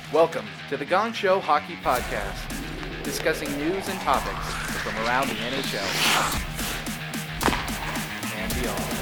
Welcome to the Gong Show Hockey Podcast, discussing news and topics from around the NHL and beyond.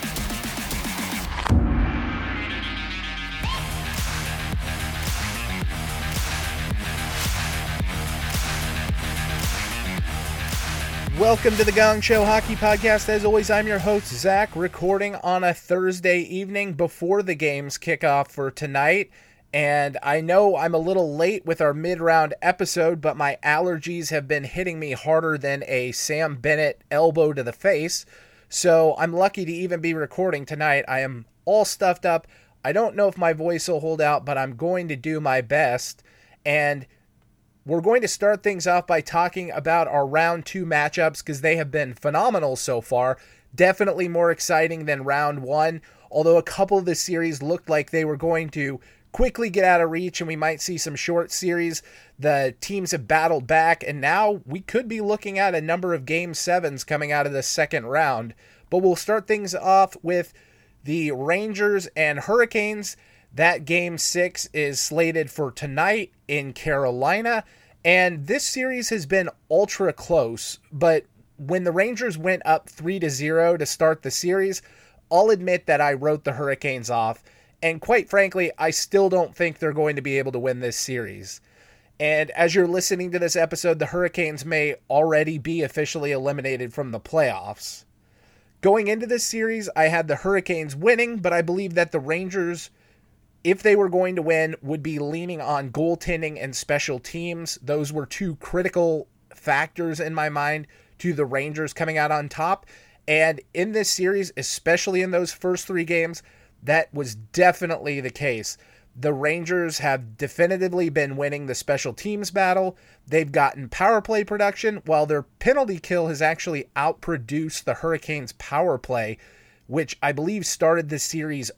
Welcome to the Gong Show Hockey Podcast. As always, I'm your host, Zach, recording on a Thursday evening before the games kick off for tonight. And I know I'm a little late with our mid-round episode, but my allergies have been hitting me harder than a Sam Bennett elbow to the face. So I'm lucky to even be recording tonight. I am all stuffed up. I don't know if my voice will hold out, but I'm going to do my best. And we're going to start things off by talking about our round 2 matchups because they have been phenomenal so far. Definitely more exciting than round 1, although a couple of the series looked like they were going to quickly get out of reach and we might see some short series. The teams have battled back, and now we could be looking at a number of Game 7s coming out of the second round. But we'll start things off with the Rangers and Hurricanes. That Game 6 is slated for tonight in Carolina, and this series has been ultra close, but when the Rangers went up 3-0 to start the series, I'll admit that I wrote the Hurricanes off, and quite frankly, I still don't think they're going to be able to win this series. And as you're listening to this episode, the Hurricanes may already be officially eliminated from the playoffs. Going into this series, I had the Hurricanes winning, but I believe that the Rangers, if they were going to win, would be leaning on goaltending and special teams. Those were two critical factors in my mind to the Rangers coming out on top. And in this series, especially in those first 3 games, that was definitely the case. The Rangers have definitively been winning the special teams battle. They've gotten power play production, while their penalty kill has actually outproduced the Hurricanes' power play, which I believe started the series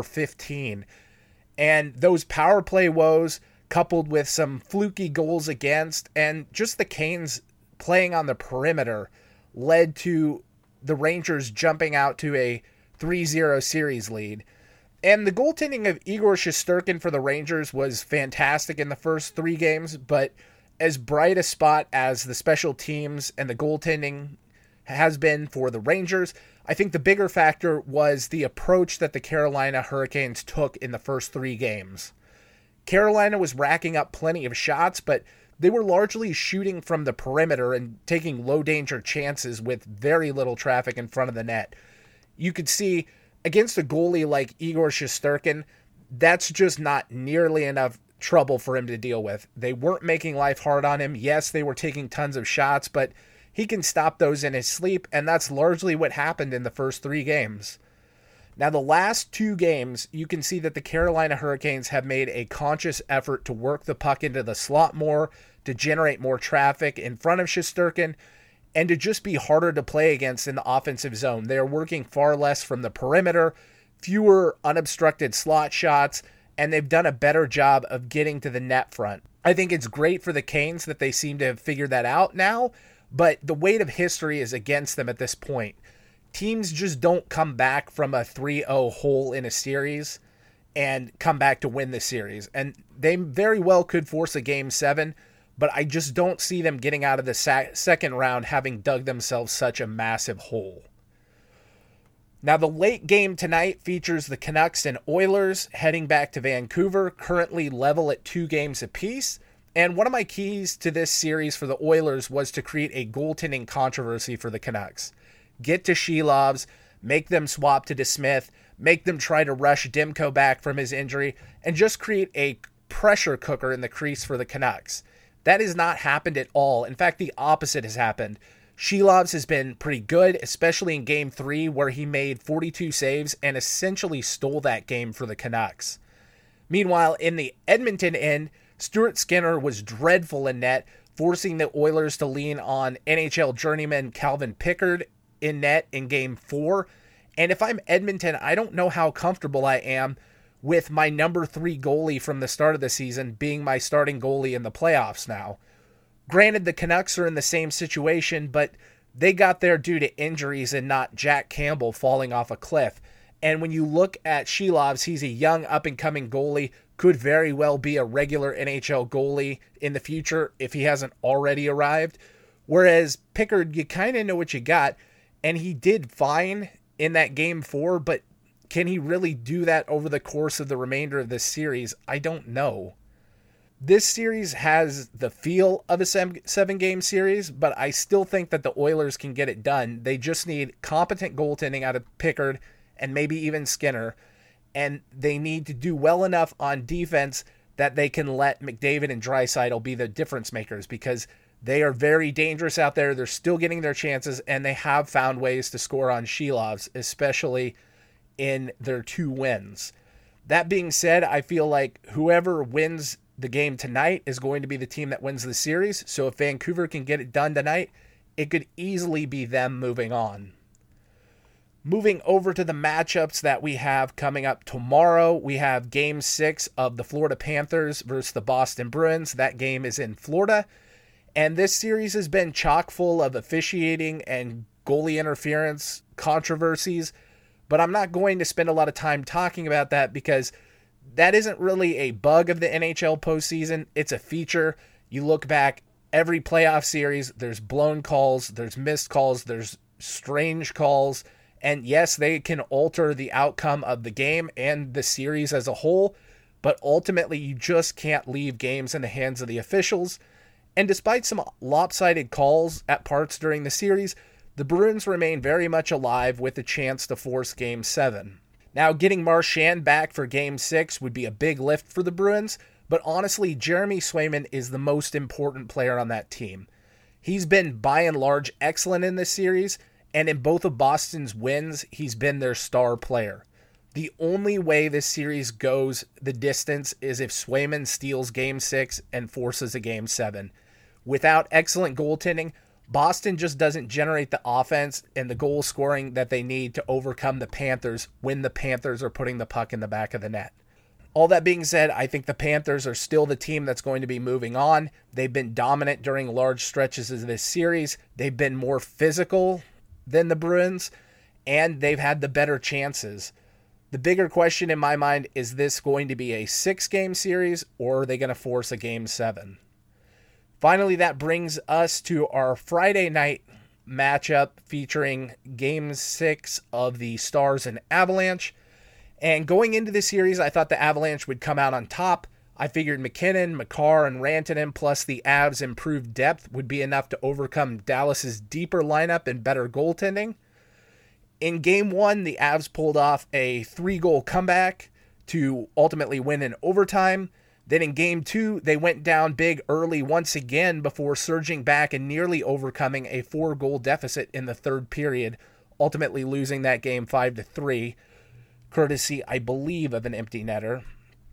0-15. And those power play woes, coupled with some fluky goals against, and just the Canes playing on the perimeter, led to the Rangers jumping out to a 3-0 series lead. And the goaltending of Igor Shesterkin for the Rangers was fantastic in the first 3 games, but as bright a spot as the special teams and the goaltending has been for the Rangers, I think the bigger factor was the approach that the Carolina Hurricanes took in the first 3 games. Carolina was racking up plenty of shots, but they were largely shooting from the perimeter and taking low-danger chances with very little traffic in front of the net. You could see, against a goalie like Igor Shesterkin, that's just not nearly enough trouble for him to deal with. They weren't making life hard on him. Yes, they were taking tons of shots, but he can stop those in his sleep, and that's largely what happened in the first 3 games. Now, the last 2 games, you can see that the Carolina Hurricanes have made a conscious effort to work the puck into the slot more, to generate more traffic in front of Shesterkin, and to just be harder to play against in the offensive zone. They are working far less from the perimeter, fewer unobstructed slot shots, and they've done a better job of getting to the net front. I think it's great for the Canes that they seem to have figured that out now, but the weight of history is against them at this point. Teams just don't come back from a 3-0 hole in a series and come back to win the series. And they very well could force a Game 7, but I just don't see them getting out of the second round having dug themselves such a massive hole. Now, the late game tonight features the Canucks and Oilers heading back to Vancouver, currently level at 2 games apiece. And one of my keys to this series for the Oilers was to create a goaltending controversy for the Canucks. Get to Shelovs, make them swap to DeSmith, make them try to rush Demko back from his injury, and just create a pressure cooker in the crease for the Canucks. That has not happened at all. In fact, the opposite has happened. Shelovs has been pretty good, especially in Game 3, where he made 42 saves and essentially stole that game for the Canucks. Meanwhile, in the Edmonton end, Stuart Skinner was dreadful in net, forcing the Oilers to lean on NHL journeyman Calvin Pickard in net in Game 4. And if I'm Edmonton, I don't know how comfortable I am with my number 3 goalie from the start of the season being my starting goalie in the playoffs now. Granted, the Canucks are in the same situation, but they got there due to injuries and not Jack Campbell falling off a cliff. And when you look at Shelovs, he's a young up-and-coming goalie could very well be a regular NHL goalie in the future if he hasn't already arrived. Whereas Pickard, you kind of know what you got, and he did fine in that Game 4, but can he really do that over the course of the remainder of this series? I don't know. This series has the feel of a 7-game series, but I still think that the Oilers can get it done. They just need competent goaltending out of Pickard and maybe even Skinner, and they need to do well enough on defense that they can let McDavid and Draisaitl be the difference makers, because they are very dangerous out there. They're still getting their chances, and they have found ways to score on Shilovs, especially in their 2 wins. That being said, I feel like whoever wins the game tonight is going to be the team that wins the series. So if Vancouver can get it done tonight, it could easily be them moving on. Moving over to the matchups that we have coming up tomorrow, we have Game 6 of the Florida Panthers versus the Boston Bruins. That game is in Florida. And this series has been chock full of officiating and goalie interference controversies. But I'm not going to spend a lot of time talking about that, because that isn't really a bug of the NHL postseason. It's a feature. You look back, every playoff series, there's blown calls, there's missed calls, there's strange calls. And yes, they can alter the outcome of the game and the series as a whole, but ultimately you just can't leave games in the hands of the officials. And despite some lopsided calls at parts during the series, the Bruins remain very much alive with a chance to force Game 7. Now, getting Marchand back for Game 6 would be a big lift for the Bruins, but honestly, Jeremy Swayman is the most important player on that team. He's been, by and large, excellent in this series, and in both of Boston's wins, he's been their star player. The only way this series goes the distance is if Swayman steals Game 6 and forces a Game 7. Without excellent goaltending, Boston just doesn't generate the offense and the goal scoring that they need to overcome the Panthers when the Panthers are putting the puck in the back of the net. All that being said, I think the Panthers are still the team that's going to be moving on. They've been dominant during large stretches of this series. They've been more physical than the Bruins, and they've had the better chances. The bigger question in my mind, is this going to be a 6-game series, or are they going to force a Game 7? Finally, that brings us to our Friday night matchup featuring Game 6 of the Stars and Avalanche. And going into the series, I thought the Avalanche would come out on top. I figured McKinnon, Makar, and Rantanen, plus the Avs' improved depth, would be enough to overcome Dallas's deeper lineup and better goaltending. In Game 1, the Avs pulled off a 3-goal comeback to ultimately win in overtime. Then in Game 2, they went down big early once again before surging back and nearly overcoming a 4-goal deficit in the third period, ultimately losing that game 5-3, courtesy, I believe, of an empty netter.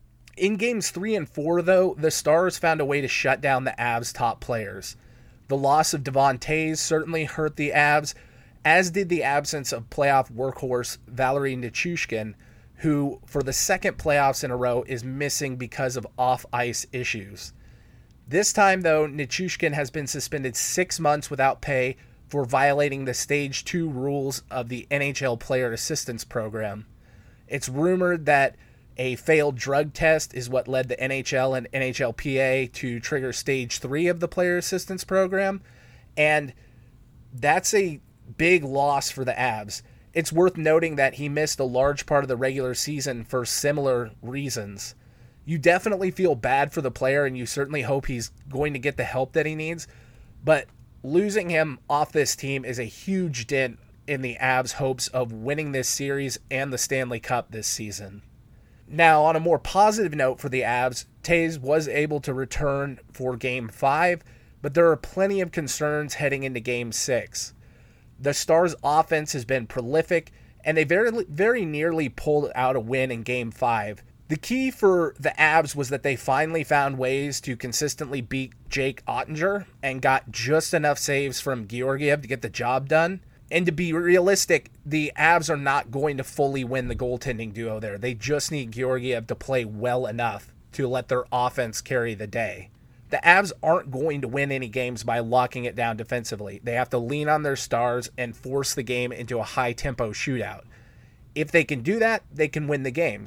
In Games 3 and 4, though, the Stars found a way to shut down the Avs' top players. The loss of Devon Toews certainly hurt the Avs, as did the absence of playoff workhorse Valeri Nichushkin, who, for the second playoffs in a row, is missing because of off-ice issues. This time, though, Nichushkin has been suspended 6 months without pay for violating the Stage 2 rules of the NHL Player Assistance Program. It's rumored that a failed drug test is what led the NHL and NHLPA to trigger Stage 3 of the Player Assistance Program, and that's a big loss for the Avs. It's worth noting that he missed a large part of the regular season for similar reasons. You definitely feel bad for the player, and you certainly hope he's going to get the help that he needs, but losing him off this team is a huge dent in the Avs' hopes of winning this series and the Stanley Cup this season. Now, on a more positive note for the Avs, Toews was able to return for Game 5, but there are plenty of concerns heading into Game 6. The Stars' offense has been prolific, and they very nearly pulled out a win in Game 5. The key for the Avs was that they finally found ways to consistently beat Jake Ottinger and got just enough saves from Georgiev to get the job done. And to be realistic, the Avs are not going to fully win the goaltending duo there. They just need Georgiev to play well enough to let their offense carry the day. The Avs aren't going to win any games by locking it down defensively. They have to lean on their stars and force the game into a high-tempo shootout. If they can do that, they can win the games.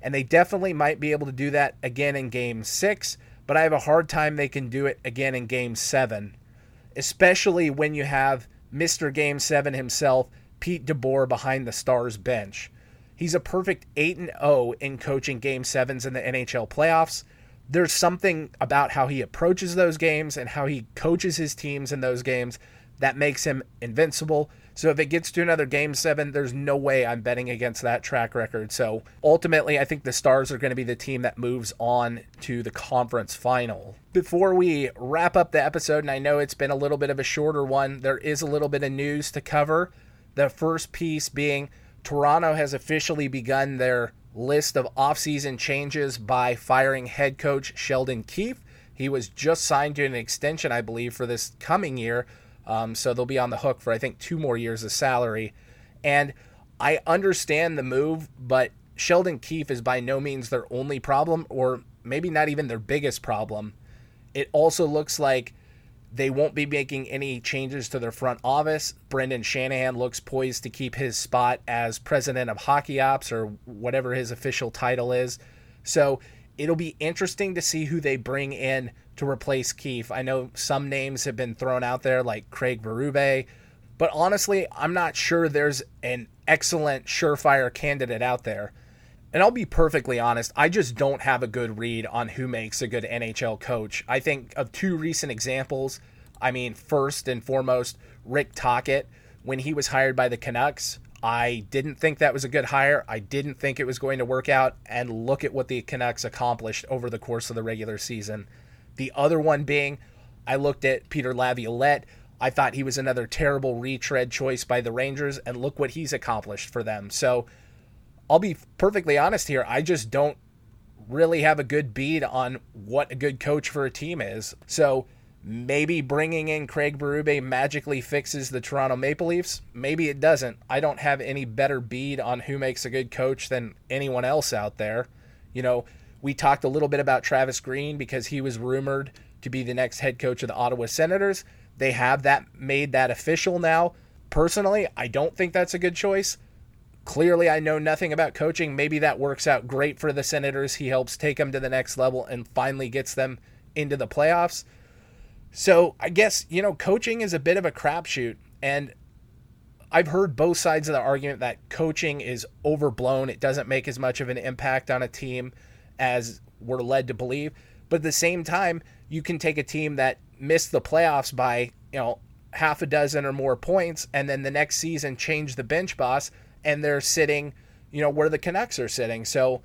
and they definitely might be able to do that again in Game 6, but I have a hard time they can do it again in Game 7, especially when you have Mr. Game 7 himself, Pete DeBoer, behind the Stars bench. He's a perfect 8-0 in coaching Game 7s in the NHL playoffs. There's something about how he approaches those games and how he coaches his teams in those games that makes him invincible. So if it gets to another Game 7, there's no way I'm betting against that track record. So ultimately, I think the Stars are going to be the team that moves on to the conference final. Before we wrap up the episode, and I know it's been a little bit of a shorter one, there is a little bit of news to cover. The first piece being Toronto has officially begun their list of offseason changes by firing head coach Sheldon Keefe. He was just signed to an extension, I believe, for this coming year. So they'll be on the hook for, I think, 2 more years of salary. And I understand the move, but Sheldon Keefe is by no means their only problem, or maybe not even their biggest problem. It also looks like they won't be making any changes to their front office. Brendan Shanahan looks poised to keep his spot as president of hockey ops, or whatever his official title is. So it'll be interesting to see who they bring in to replace Keefe. I know some names have been thrown out there like Craig Berube, but honestly, I'm not sure there's an excellent surefire candidate out there. And I'll be perfectly honest, I just don't have a good read on who makes a good NHL coach. I think of 2 recent examples. I mean, first and foremost, Rick Tocchet. When he was hired by the Canucks, I didn't think that was a good hire. I didn't think it was going to work out. And look at what the Canucks accomplished over the course of the regular season. The other one being, I looked at Peter Laviolette. I thought he was another terrible retread choice by the Rangers, and look what he's accomplished for them. So I'll be perfectly honest here. I just don't really have a good bead on what a good coach for a team is. So maybe bringing in Craig Berube magically fixes the Toronto Maple Leafs. Maybe it doesn't. I don't have any better bead on who makes a good coach than anyone else out there. You know, we talked a little bit about Travis Green because he was rumored to be the next head coach of the Ottawa Senators. They have made that official now. Personally, I don't think that's a good choice. Clearly, I know nothing about coaching. Maybe that works out great for the Senators. He helps take them to the next level and finally gets them into the playoffs. So I guess, coaching is a bit of a crapshoot. And I've heard both sides of the argument that coaching is overblown. It doesn't make as much of an impact on a team as we're led to believe. But at the same time, you can take a team that missed the playoffs by, half a dozen or more points, and then the next season change the bench boss, and they're sitting, where the Canucks are sitting. So,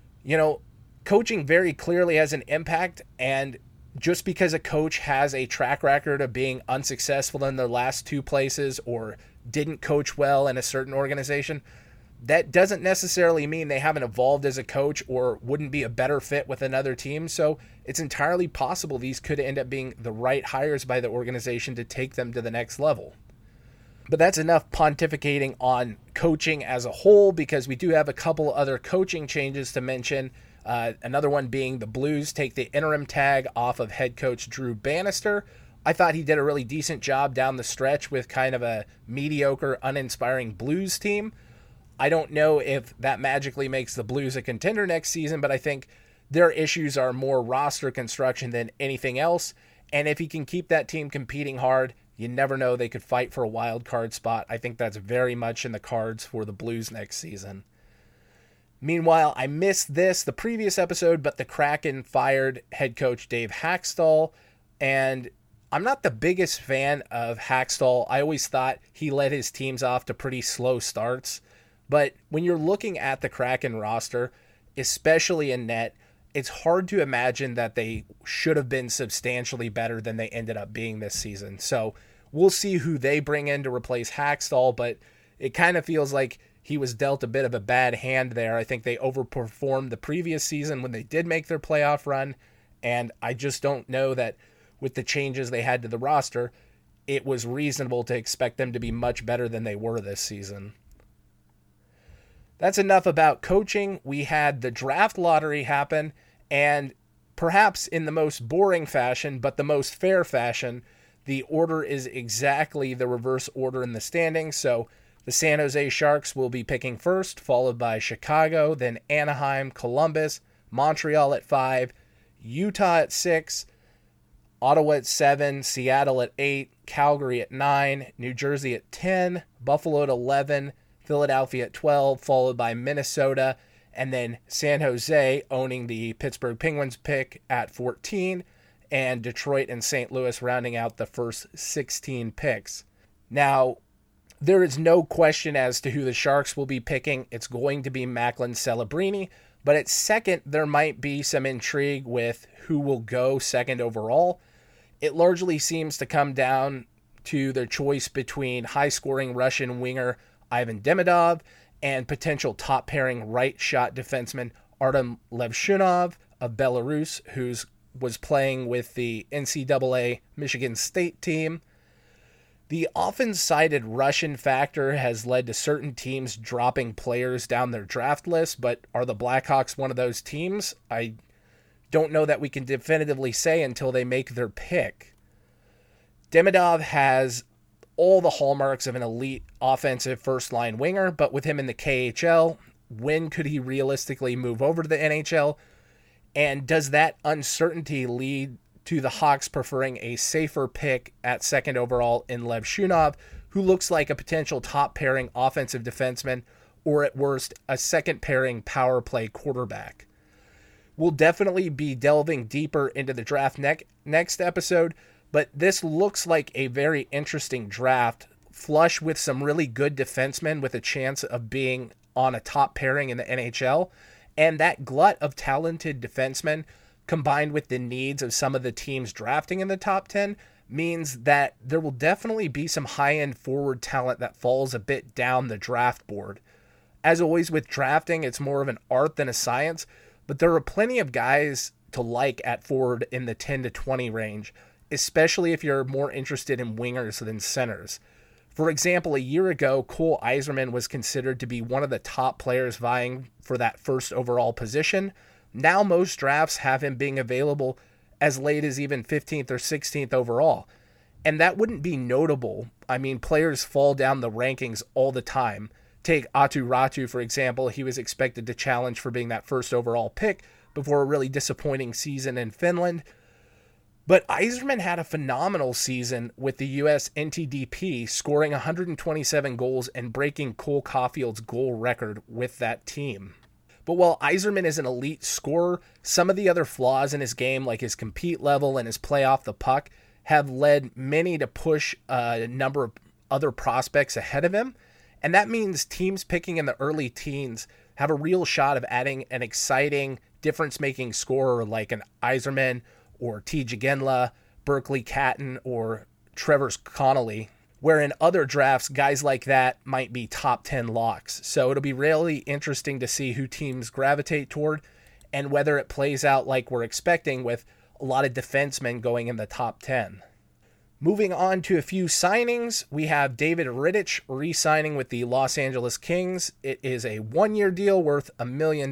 coaching very clearly has an impact, and just because a coach has a track record of being unsuccessful in their last 2 places or didn't coach well in a certain organization, that doesn't necessarily mean they haven't evolved as a coach or wouldn't be a better fit with another team. So it's entirely possible these could end up being the right hires by the organization to take them to the next level. But that's enough pontificating on coaching as a whole, because we do have a couple other coaching changes to mention. Another one being the Blues take the interim tag off of head coach Drew Bannister. I thought he did a really decent job down the stretch with kind of a mediocre, uninspiring Blues team. I don't know if that magically makes the Blues a contender next season, but I think their issues are more roster construction than anything else. And if he can keep that team competing hard, you never know, they could fight for a wild card spot. I think that's very much in the cards for the Blues next season. Meanwhile, I missed the previous episode, but the Kraken fired head coach Dave Hakstol, and I'm not the biggest fan of Hakstol. I always thought he led his teams off to pretty slow starts. But when you're looking at the Kraken roster, especially in net, it's hard to imagine that they should have been substantially better than they ended up being this season. So we'll see who they bring in to replace Hakstol, but it kind of feels like he was dealt a bit of a bad hand there. I think they overperformed the previous season when they did make their playoff run, and I just don't know that with the changes they had to the roster, it was reasonable to expect them to be much better than they were this season. That's enough about coaching. We had the draft lottery happen, and perhaps in the most boring fashion, but the most fair fashion, the order is exactly the reverse order in the standings. So The San Jose Sharks will be picking first, followed by Chicago, then Anaheim, Columbus, Montreal at 5, Utah at 6, Ottawa at 7, Seattle at 8, Calgary at 9, New Jersey at 10, Buffalo at 11, Philadelphia at 12, followed by Minnesota, and then San Jose owning the Pittsburgh Penguins pick at 14, and Detroit and St. Louis rounding out the first 16 picks. Now, there is no question as to who the Sharks will be picking. It's going to be Macklin Celebrini, but at second, there might be some intrigue with who will go second overall. It largely seems to come down to their choice between high-scoring Russian winger Ivan Demidov and potential top-pairing right-shot defenseman Artem Levshunov of Belarus, who was playing with the NCAA Michigan State team. The often cited Russian factor has led to certain teams dropping players down their draft list, but are the Blackhawks one of those teams? I don't know that we can definitively say until they make their pick. Demidov has all the hallmarks of an elite offensive first-line winger, but with him in the KHL, when could he realistically move over to the NHL? And does that uncertainty lead to the Hawks preferring a safer pick at second overall in Levshunov, who looks like a potential top-pairing offensive defenseman, or at worst, a second-pairing power play quarterback? We'll definitely be delving deeper into the draft next episode, but this looks like a very interesting draft, flush with some really good defensemen with a chance of being on a top pairing in the NHL, and that glut of talented defensemen combined with the needs of some of the teams drafting in the top 10 means that there will definitely be some high-end forward talent that falls a bit down the draft board. As always with drafting, it's more of an art than a science, but there are plenty of guys to like at forward in the 10 to 20 range, especially if you're more interested in wingers than centers. For example, a year ago, Cole Yzerman was considered to be one of the top players vying for that first overall position. Now most drafts have him being available as late as even 15th or 16th overall. And that wouldn't be notable. I mean, players fall down the rankings all the time. Take Aatu Räty, for example. He was expected to challenge for being that first overall pick before a really disappointing season in Finland. But Yzerman had a phenomenal season with the U.S. NTDP, scoring 127 goals and breaking Cole Caulfield's goal record with that team. But while Yzerman is an elite scorer, some of the other flaws in his game, like his compete level and his play off the puck, have led many to push a number of other prospects ahead of him. And that means teams picking in the early teens have a real shot of adding an exciting, difference-making scorer like an Yzerman or T. Jagenla, Berkeley Catton, or Trevor Connolly, where in other drafts, guys like that might be top 10 locks. So it'll be really interesting to see who teams gravitate toward and whether it plays out like we're expecting with a lot of defensemen going in the top 10. Moving on to a few signings, we have David Rittich re-signing with the Los Angeles Kings. It is a one-year deal worth $1 million,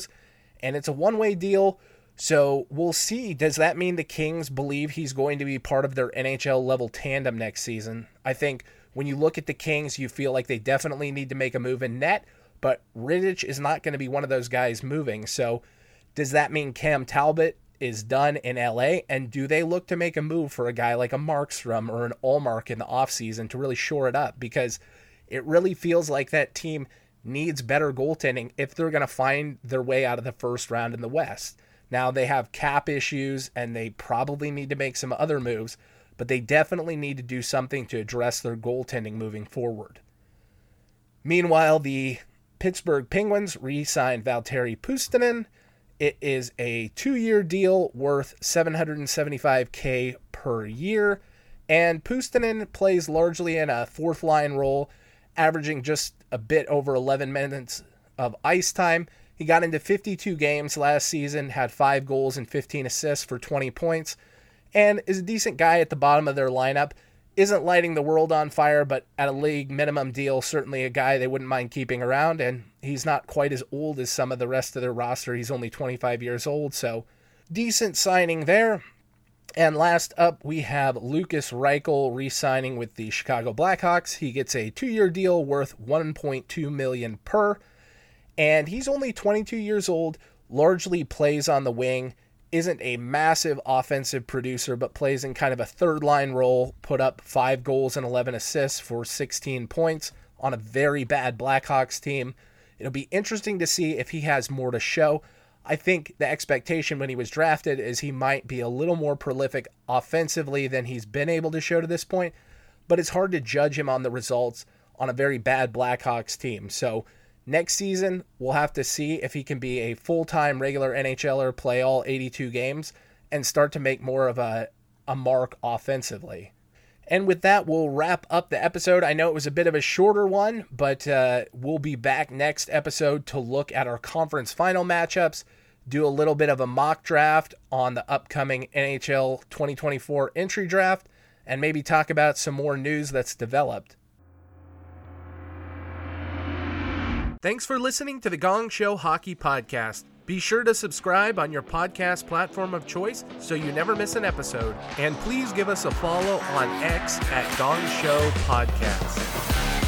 and it's a one-way deal, so we'll see. Does that mean the Kings believe he's going to be part of their NHL-level tandem next season? I think when you look at the Kings, you feel like they definitely need to make a move in net, but Rittich is not going to be one of those guys moving, so does that mean Cam Talbot is done in LA, and do they look to make a move for a guy like a Markstrom or an Ullmark in the offseason to really shore it up? Because it really feels like that team needs better goaltending if they're going to find their way out of the first round in the West. Now, they have cap issues, and they probably need to make some other moves, but they definitely need to do something to address their goaltending moving forward. Meanwhile, the Pittsburgh Penguins re-signed Valtteri Puustinen. It is a 2-year deal worth $775K per year, and Puustinen plays largely in a fourth-line role, averaging just a bit over 11 minutes of ice time. He got into 52 games last season, had 5 goals and 15 assists for 20 points, and is a decent guy at the bottom of their lineup. Isn't lighting the world on fire, but at a league minimum deal, certainly a guy they wouldn't mind keeping around, and he's not quite as old as some of the rest of their roster. He's only 25 years old, so decent signing there. And last up, we have Lukas Reichel re-signing with the Chicago Blackhawks. He gets a 2-year deal worth $1.2 million per, and he's only 22 years old, largely plays on the wing, isn't a massive offensive producer, but plays in kind of a third-line role, put up 5 goals and 11 assists for 16 points on a very bad Blackhawks team. It'll be interesting to see if he has more to show. I think the expectation when he was drafted is he might be a little more prolific offensively than he's been able to show to this point, but it's hard to judge him on the results on a very bad Blackhawks team. So next season, we'll have to see if he can be a full-time regular NHLer, play all 82 games, and start to make more of a mark offensively. And with that, we'll wrap up the episode. I know it was a bit of a shorter one, but we'll be back next episode to look at our conference final matchups, do a little bit of a mock draft on the upcoming NHL 2024 entry draft, and maybe talk about some more news that's developed. Thanks for listening to the Gong Show Hockey Podcast. Be sure to subscribe on your podcast platform of choice so you never miss an episode. And please give us a follow on X at Gong Show Podcast.